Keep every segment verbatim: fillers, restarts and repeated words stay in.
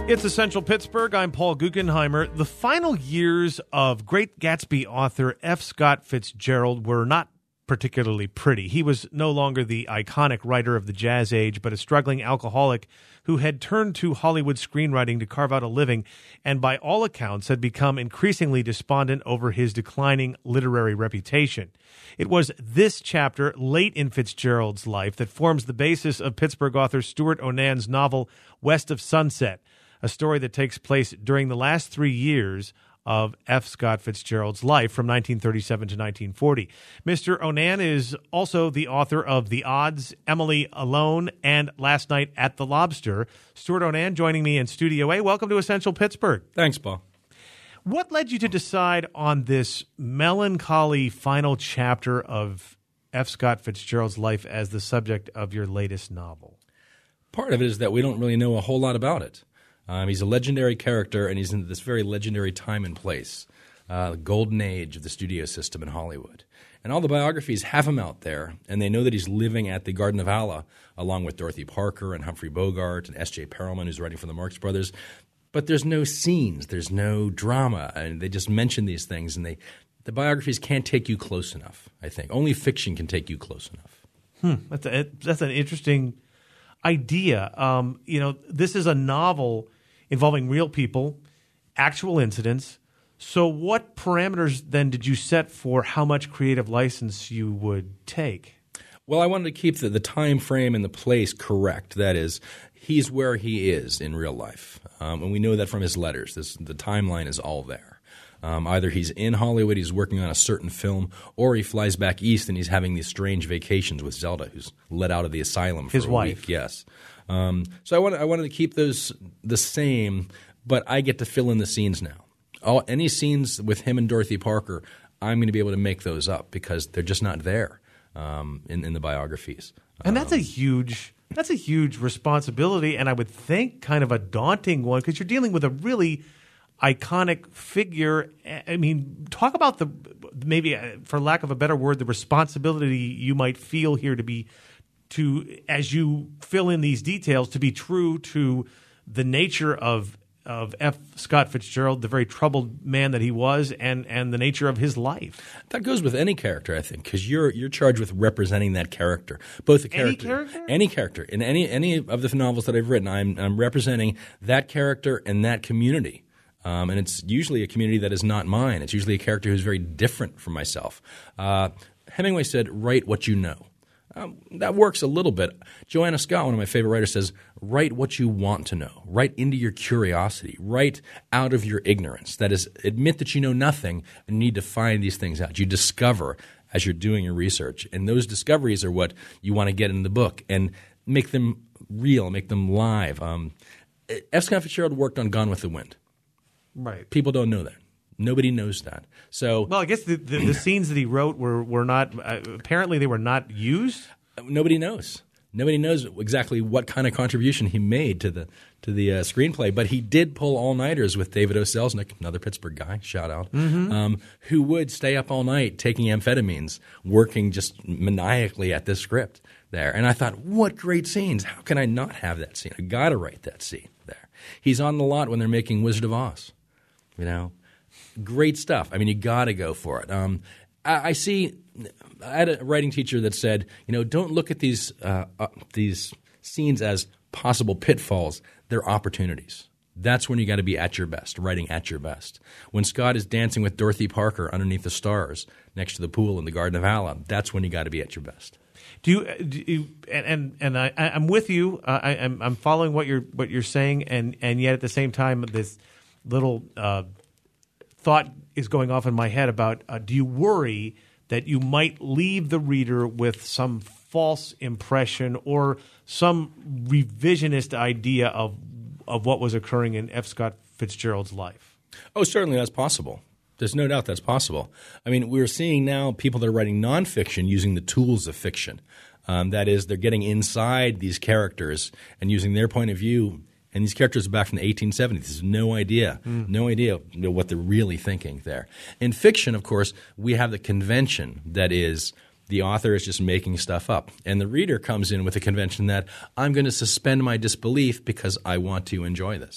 It's Essential Pittsburgh. I'm Paul Guggenheimer. The final years of Great Gatsby author F. Scott Fitzgerald were not particularly pretty. He was no longer the iconic writer of the jazz age, but a struggling alcoholic who had turned to Hollywood screenwriting to carve out a living, and by all accounts had become increasingly despondent over his declining literary reputation. It was this chapter, late in Fitzgerald's life, that forms the basis of Pittsburgh author Stewart Onan's novel West of Sunset, a story that takes place during the last three years of F. Scott Fitzgerald's life from nineteen thirty-seven to nineteen forty. Mister Onan is also the author of The Odds, Emily Alone, and Last Night at the Lobster. Stewart Onan joining me in Studio A. Welcome to Essential Pittsburgh. Thanks, Paul. What led you to decide on this melancholy final chapter of F. Scott Fitzgerald's life as the subject of your latest novel? Part of it is that we don't really know a whole lot about it. Um, he's a legendary character, and he's in this very legendary time and place, uh, the golden age of the studio system in Hollywood. And all the biographies have him out there, and they know that he's living at the Garden of Allah along with Dorothy Parker and Humphrey Bogart and S J Perelman, who's writing for the Marx Brothers. But there's no scenes, there's no drama, and they just mention these things, and they the biographies can't take you close enough, I think. Only fiction can take you close enough. Hmm, that's, a, that's an interesting idea. Um, you know, this is a novel involving real people, actual incidents. So what parameters then did you set for how much creative license you would take? Well, I wanted to keep the, the time frame and the place correct. That is, he's where he is in real life. Um, and we know that from his letters. This, the timeline is all there. Um, either he's in Hollywood, he's working on a certain film, or he flies back east and he's having these strange vacations with Zelda, who's let out of the asylum for his a wife. week. Yes. Um, so I wanted, I wanted to keep those the same, but I get to fill in the scenes now. All, any scenes with him and Dorothy Parker, I'm going to be able to make those up because they're just not there um, in, in the biographies. And that's a huge that's a huge responsibility, and I would think kind of a daunting one because you're dealing with a really iconic figure. I mean, talk about the maybe, for lack of a better word, the responsibility you might feel here to be to as you fill in these details to be true to the nature of of F. Scott Fitzgerald, the very troubled man that he was, and and the nature of his life. That goes with any character, I think, because you're you're charged with representing that character, both the character, any character, any character in any any of the novels that I've written. I'm I'm representing that character and that community. Um, and it's usually a community that is not mine. It's usually a character who's very different from myself. Uh, Hemingway said, write what you know. Um, that works a little bit. Joanna Scott, one of my favorite writers, says, write what you want to know. Write into your curiosity. Write out of your ignorance. That is, admit that you know nothing and need to find these things out. You discover as you're doing your research. And those discoveries are what you want to get in the book and make them real, make them live. Um, F. Scott Fitzgerald worked on Gone with the Wind. Right. People don't know that. Nobody knows that. So, well, I guess the, the, the scenes that he wrote were were not uh, apparently they were not used. Nobody knows. Nobody knows exactly what kind of contribution he made to the to the uh, screenplay. But he did pull all nighters with David O. Selznick, another Pittsburgh guy. Shout out, mm-hmm. um, who would stay up all night taking amphetamines, working just maniacally at this script there. And I thought, what great scenes! How can I not have that scene? I got to write that scene there. He's on the lot when they're making Wizard of Oz. You know, great stuff. I mean, you got to go for it. Um, I, I see. I had a writing teacher that said, you know, don't look at these uh, uh, these scenes as possible pitfalls. They're opportunities. That's when you got to be at your best, writing at your best. When Scott is dancing with Dorothy Parker underneath the stars next to the pool in the Garden of Allah, that's when you got to be at your best. Do you, do you and and, and I, I'm with you. Uh, I, I'm I'm following what you're what you're saying, and, and yet at the same time, this little uh, thought is going off in my head about uh, do you worry that you might leave the reader with some false impression or some revisionist idea of of what was occurring in F. Scott Fitzgerald's life? Oh, certainly that's possible. There's no doubt that's possible. I mean, we're seeing now people that are writing nonfiction using the tools of fiction. Um, that is, they're getting inside these characters and using their point of view. And these characters are back from the eighteen seventies. There's no idea, mm. no idea you know, what they're really thinking there. In fiction, of course, we have the convention that is the author is just making stuff up. And the reader comes in with a convention that I'm going to suspend my disbelief because I want to enjoy this.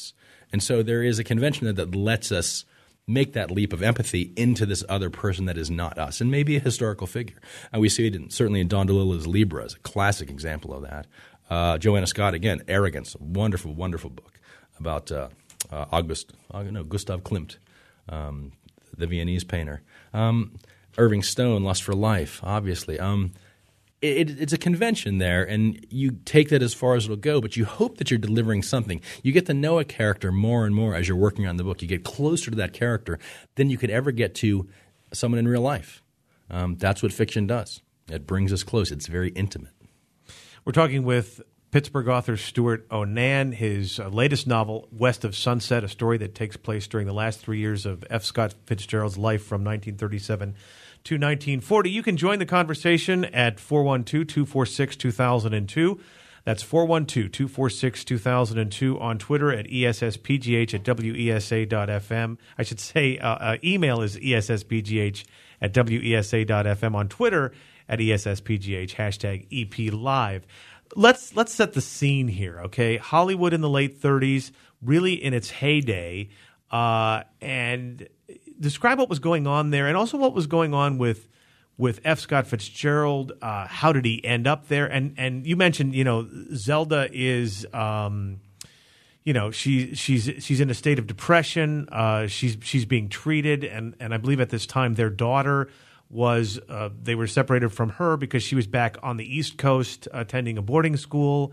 And so there is a convention that, that lets us make that leap of empathy into this other person that is not us, and maybe a historical figure. And we see it in, certainly in Don DeLillo's Libra as a classic example of that. Uh, Joanna Scott, again, Arrogance, a wonderful, wonderful book about uh, uh, August, uh, no, Gustav Klimt, um, the Viennese painter. Um, Irving Stone, Lust for Life, obviously. Um, it, it's a convention there, and you take that as far as it'll go, but you hope that you're delivering something. You get to know a character more and more as you're working on the book. You get closer to that character than you could ever get to someone in real life. Um, that's what fiction does. It brings us close. It's very intimate. We're talking with Pittsburgh author Stuart Onan. His uh, latest novel, West of Sunset, a story that takes place during the last three years of F. Scott Fitzgerald's life from nineteen thirty-seven to nineteen forty. You can join the conversation at four one two, two four six, two thousand two. That's four one two, two four six, two thousand two on Twitter at E S S P G H at W E S A dot F M. I should say uh, uh, email is E S S P G H at W E S A dot F M. On Twitter at E S S P G H, hashtag E P Live. Let's let's set the scene here, okay? Hollywood in the late thirties, really in its heyday, uh, and describe what was going on there, and also what was going on with with F. Scott Fitzgerald. Uh, how did he end up there? And and you mentioned, you know, Zelda is, um, you know, she she's she's in a state of depression. Uh, she's she's being treated, and and I believe at this time their daughter was uh, they were separated from her because she was back on the East Coast attending a boarding school.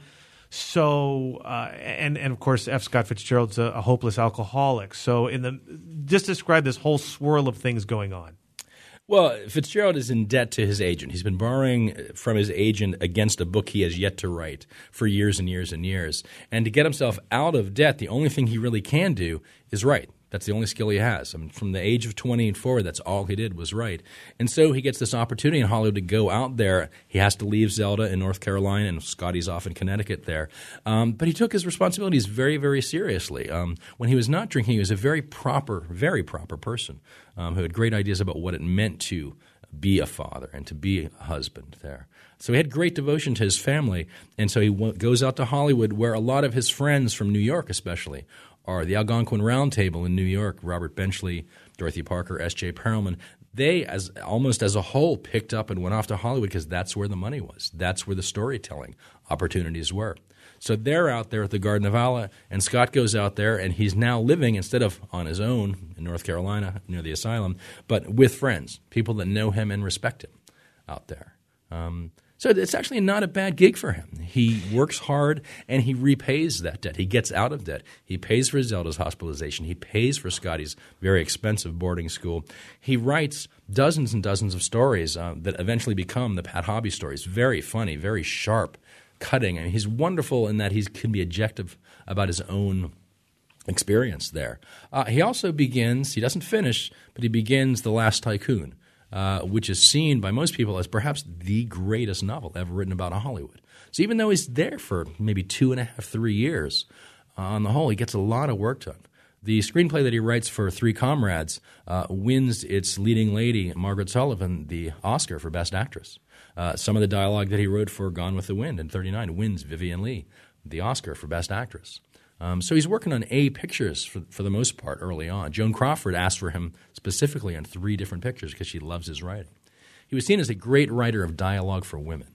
So, uh, and and of course, F. Scott Fitzgerald's a, a hopeless alcoholic. So, in the just describe this whole swirl of things going on. Well, Fitzgerald is in debt to his agent. He's been borrowing from his agent against a book he has yet to write for years and years and years. And to get himself out of debt, the only thing he really can do is write. That's the only skill he has. I mean, from the age of twenty and forward, that's all he did was write. And so he gets this opportunity in Hollywood to go out there. He has to leave Zelda in North Carolina, and Scotty's off in Connecticut there. Um, but he took his responsibilities very, very seriously. Um, when he was not drinking, he was a very proper, very proper person um, who had great ideas about what it meant to be a father and to be a husband there. So he had great devotion to his family, and so he w- goes out to Hollywood, where a lot of his friends from New York especially are the Algonquin Round Table in New York, Robert Benchley, Dorothy Parker, S J Perelman. They, as almost as a whole, picked up and went off to Hollywood because that's where the money was. That's where the storytelling opportunities were. So they're out there at the Garden of Allah, and Scott goes out there, and he's now living, instead of on his own in North Carolina near the asylum, but with friends, people that know him and respect him out there. Um, So it's actually not a bad gig for him. He works hard, and he repays that debt. He gets out of debt. He pays for Zelda's hospitalization. He pays for Scotty's very expensive boarding school. He writes dozens and dozens of stories uh, that eventually become the Pat Hobby stories. Very funny, very sharp, cutting. I mean, he's wonderful in that he can be objective about his own experience there. Uh, he also begins – he doesn't finish, but he begins The Last Tycoon. Uh, which is seen by most people as perhaps the greatest novel ever written about Hollywood. So even though he's there for maybe two and a half, three years, uh, on the whole, he gets a lot of work done. The screenplay that he writes for Three Comrades uh, wins its leading lady, Margaret Sullivan, the Oscar for Best Actress. Uh, some of the dialogue that he wrote for Gone with the Wind in thirty-nine wins Vivien Leigh the Oscar for Best Actress. Um, so he's working on A pictures for, for the most part early on. Joan Crawford asked for him specifically on three different pictures because she loves his writing. He was seen as a great writer of dialogue for women,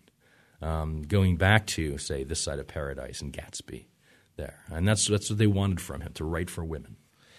um, going back to, say, This Side of Paradise and Gatsby there. And that's, that's what they wanted from him, to write for women.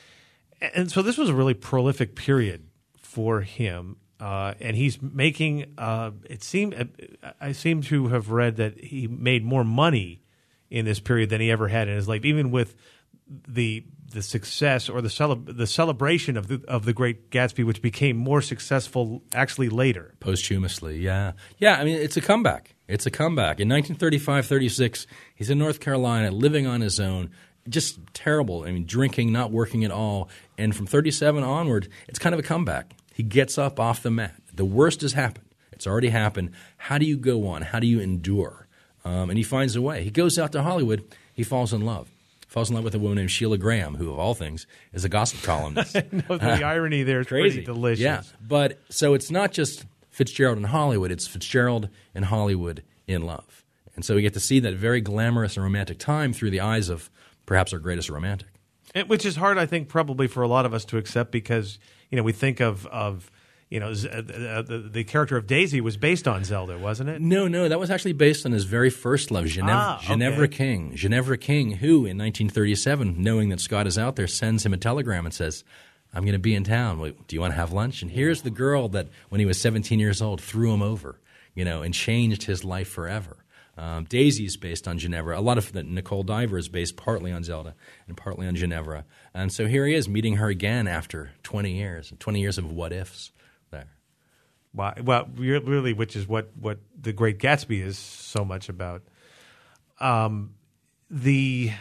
And so this was a really prolific period for him. Uh, and he's making uh, – it seemed I seem to have read that he made more money in this period than he ever had in his life, even with the the success or the cele- the celebration of the of the Great Gatsby, which became more successful actually later. Posthumously, yeah. Yeah, I mean, it's a comeback. It's a comeback. In nineteen thirty-five, thirty-six, he's in North Carolina, living on his own, just terrible. I mean, drinking, not working at all. And from thirty-seven onward, it's kind of a comeback. He gets up off the mat. The worst has happened. It's already happened. How do you go on? How do you endure? Um, and he finds a way. He goes out to Hollywood. He falls in love. Falls in love with a woman named Sheila Graham, who, of all things, is a gossip columnist. I know the irony there is Crazy. Pretty delicious. Yeah, but so it's not just Fitzgerald in Hollywood. It's Fitzgerald in Hollywood in love. And so we get to see that very glamorous and romantic time through the eyes of perhaps our greatest romantic. And, which is hard, I think, probably for a lot of us to accept because, you know, we think of, of you know, Z- uh, the, the character of Daisy was based on Zelda, wasn't it? No, no, that was actually based on his very first love, Ginevra, Ah, okay. Ginevra King. Ginevra King, who in nineteen thirty-seven, knowing that Scott is out there, sends him a telegram and says, I'm going to be in town. Do you want to have lunch? And here's the girl that, when he was seventeen years old, threw him over, you know, and changed his life forever. Um, Daisy is based on Ginevra. A lot of the, Nicole Diver is based partly on Zelda and partly on Ginevra. And so here he is meeting her again after twenty years, twenty years of what ifs there. Well, well, really, which is what, what The Great Gatsby is so much about. Um, the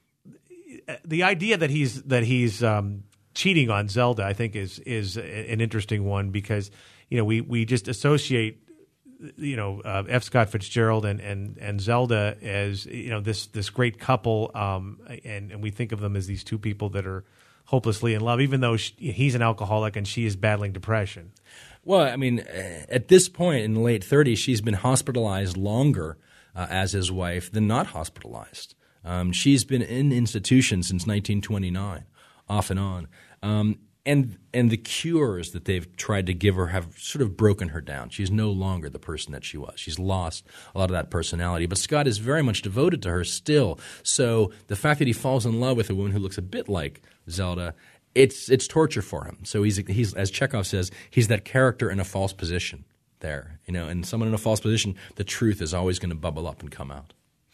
the idea that he's that he's um, cheating on Zelda, I think, is is an interesting one because you know we we just associate you know uh, F. Scott Fitzgerald and, and, and Zelda as you know this this great couple, um, and and we think of them as these two people that are hopelessly in love, even though she, he's an alcoholic and she is battling depression. Well, I mean, at this point in the late thirties, she's been hospitalized longer uh, as his wife than not hospitalized. Um, she's been in institution since nineteen twenty-nine, off and on. Um, and and the cures that they've tried to give her have sort of broken her down. She's no longer the person that she was. She's lost a lot of that personality. But Scott is very much devoted to her still. So the fact that he falls in love with a woman who looks a bit like Zelda, it's it's torture for him. So he's he's as Chekhov says, he's that character in a false position there, you know. And someone in a false position, the truth is always going to bubble up and come out.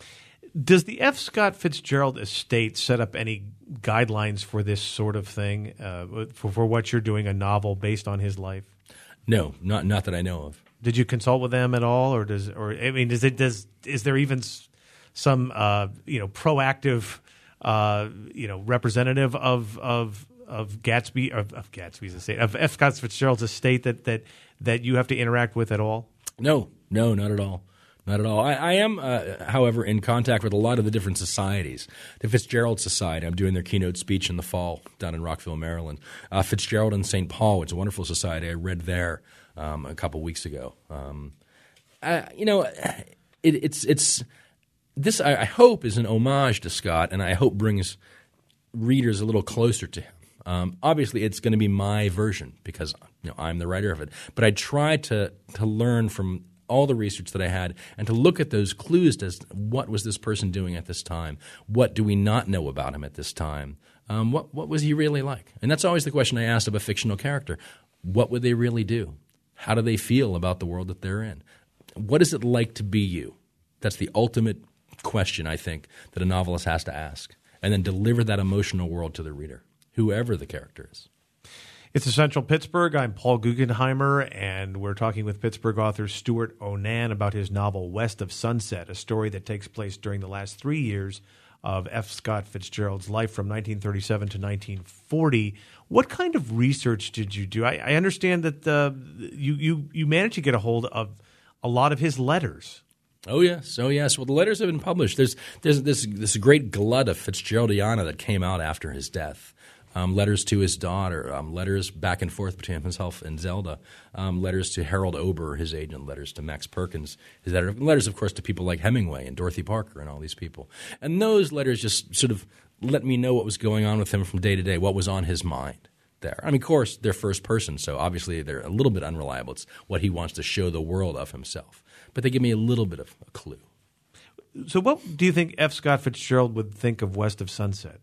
Does the F. Scott Fitzgerald estate set up any guidelines for this sort of thing, uh, for, for what you're doing, a novel based on his life? No, not not that I know of. Did you consult with them at all, or does, or I mean, does it does is there even some uh, you know proactive uh, you know representative of of of Gatsby of, of Gatsby's estate of F. Scott Fitzgerald's estate that that that you have to interact with at all? No, no, not at all. Not at all. I, I am, uh, however, in contact with a lot of the different societies. The Fitzgerald Society, I'm doing their keynote speech in the fall down in Rockville, Maryland. Uh, Fitzgerald in Saint Paul, it's a wonderful society. I read there um, a couple weeks ago. Um, I, you know, it, it's it's this. I, I hope is an homage to Scott, and I hope brings readers a little closer to him. Um, obviously, it's going to be my version because you know I'm the writer of it. But I try to to learn from all the research that I had and to look at those clues as what was this person doing at this time? What do we not know about him at this time? Um, what what was he really like? And that's always the question I asked of a fictional character. What would they really do? How do they feel about the world that they're in? What is it like to be you? That's the ultimate question, I think, that a novelist has to ask, and then deliver that emotional world to the reader, whoever the character is. It's Essential Pittsburgh. I'm Paul Guggenheimer, and we're talking with Pittsburgh author Stuart Onan about his novel West of Sunset, a story that takes place during the last three years of F. Scott Fitzgerald's life from nineteen thirty-seven to nineteen forty. What kind of research did you do? I, I understand that uh, you, you, you managed to get a hold of a lot of his letters. Oh yes, oh yes. Well, the letters have been published. There's there's this this great glut of Fitzgeraldiana that came out after his death. Um, letters to his daughter, um, letters back and forth between himself and Zelda, um, letters to Harold Ober, his agent, letters to Max Perkins, his editor, letters, of course, to people like Hemingway and Dorothy Parker and all these people. And those letters just sort of let me know what was going on with him from day to day, what was on his mind there. I mean, of course, they're first person, so obviously they're a little bit unreliable. It's what he wants to show the world of himself. But they give me a little bit of a clue. So what do you think F. Scott Fitzgerald would think of West of Sunset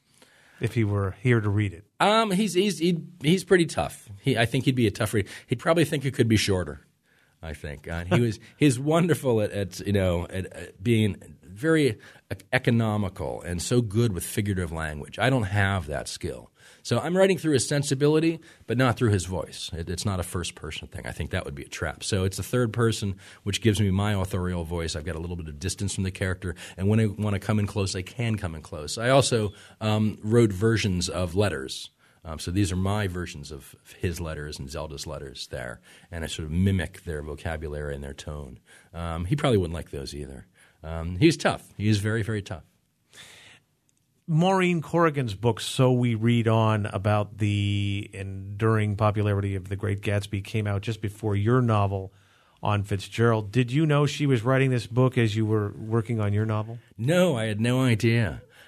if he were here to read it? Um, he's he's he'd, he's pretty tough. He, I think he'd be a tough read. He'd probably think it could be shorter. I think uh, he was he's wonderful at, at you know at, at being very economical and so good with figurative language. I don't have that skill. So I'm writing through his sensibility, but not through his voice. It, it's not a first-person thing. I think that would be a trap. So it's a third person, which gives me my authorial voice. I've got a little bit of distance from the character, and when I want to come in close, I can come in close. I also um, wrote versions of letters. Um, so these are my versions of his letters and Zelda's letters there, and I sort of mimic their vocabulary and their tone. Um, he probably wouldn't like those either. Um, he's tough. He is very, very tough. Maureen Corrigan's book, So We Read On, about the enduring popularity of The Great Gatsby, came out just before your novel on Fitzgerald. Did you know she was writing this book as you were working on your novel? No, I had no idea.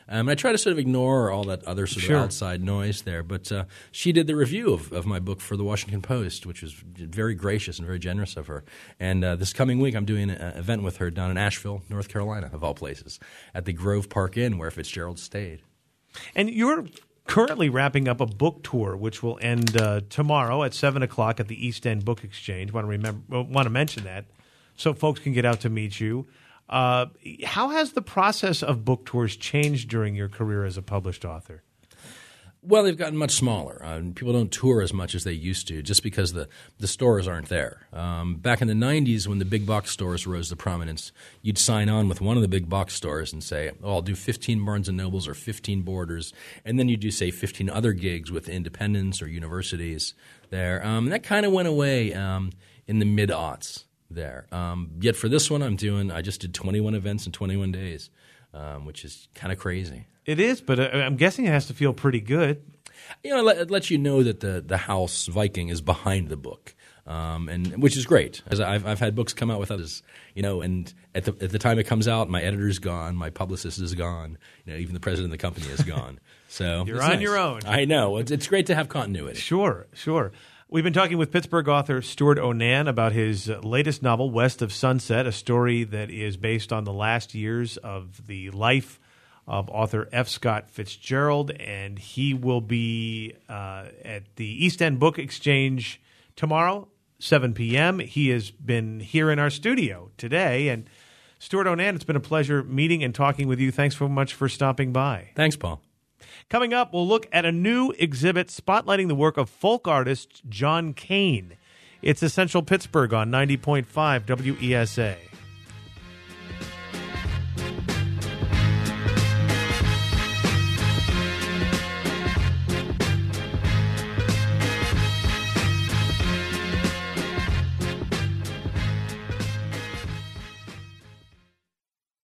Um, and I try to sort of ignore all that other sort Sure. of outside noise there. But uh, she did the review of, of my book for the Washington Post, which was very gracious and very generous of her. And uh, this coming week, I'm doing an event with her down in Asheville, North Carolina, of all places, at the Grove Park Inn where Fitzgerald stayed. And you're currently wrapping up a book tour, which will end uh, tomorrow at seven o'clock at the East End Book Exchange. Want to remember? Want to mention that so folks can get out to meet you. Uh, how has the process of book tours changed during your career as a published author? Well, they've gotten much smaller. Uh, people don't tour as much as they used to just because the, the stores aren't there. Um, back in the nineties when the big box stores rose to prominence, you'd sign on with one of the big box stores and say, oh, I'll do fifteen Barnes and Nobles or fifteen Borders, and then you do, say, fifteen other gigs with independents or universities there. Um, and that kind of went away um, in the mid-aughts there. Um, yet for this one I'm doing, I just did twenty-one events in twenty-one days, um, which is kind of crazy. It is, but uh, I'm guessing it has to feel pretty good. You know, it lets you know that the, the house Viking is behind the book, um, and which is great. As I've I've had books come out with others, you know, and at the at the time it comes out, my editor's gone, my publicist is gone, you know, even the president of the company is gone. So You're it's on nice. your own. I know. It's, it's great to have continuity. Sure, sure. We've been talking with Pittsburgh author Stuart Onan about his latest novel, West of Sunset, a story that is based on the last years of the life of author F. Scott Fitzgerald, and he will be uh, at the East End Book Exchange tomorrow, seven p.m. He has been here in our studio today, and Stuart Onan, it's been a pleasure meeting and talking with you. Thanks so much for stopping by. Thanks, Paul. Coming up, we'll look at a new exhibit spotlighting the work of folk artist John Kane. It's Essential Pittsburgh on ninety point five W E S A.